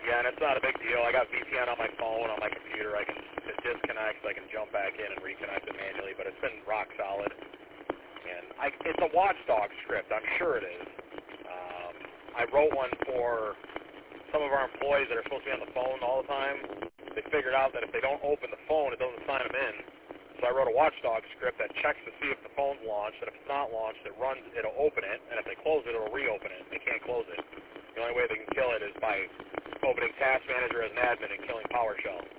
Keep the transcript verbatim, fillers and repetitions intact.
Yeah, and it's not a big deal. I got V P N on my phone, on my computer. I can, if it disconnects, I can jump back in and reconnect it manually, but it's been rock solid. And I, it's a watchdog script. I'm sure it is. Um, I wrote one for some of our employees that are supposed to be on the phone all the time. They figured out that if they don't open the phone, it doesn't sign them in. So I wrote a watchdog script that checks to see if the phone's launched, and if it's not launched, it runs, it'll open it, and if they close it, it'll reopen it. They can't close it. The only way they can kill it is by opening Task Manager as an admin and killing PowerShell.